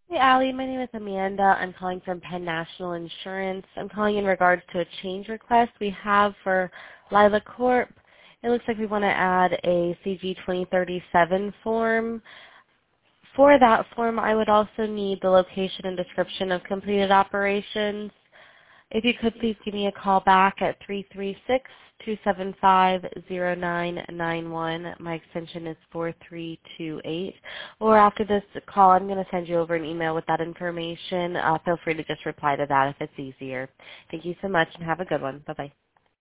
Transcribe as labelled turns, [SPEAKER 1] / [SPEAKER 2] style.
[SPEAKER 1] Hey, Allie. My name is Amanda. I'm calling from Penn National Insurance. I'm calling in regards to a change request we have for Lila Corp. It looks like we want to add a CG 2037 form. For that form, I would also need the location and description of completed operations. If you could please give me a call back at 336-275-0991. My extension is 4328. Or after this call, I'm going to send you over an email with that information. Feel free to just reply to that if it's easier. Thank you so much and have a good one. Bye-bye.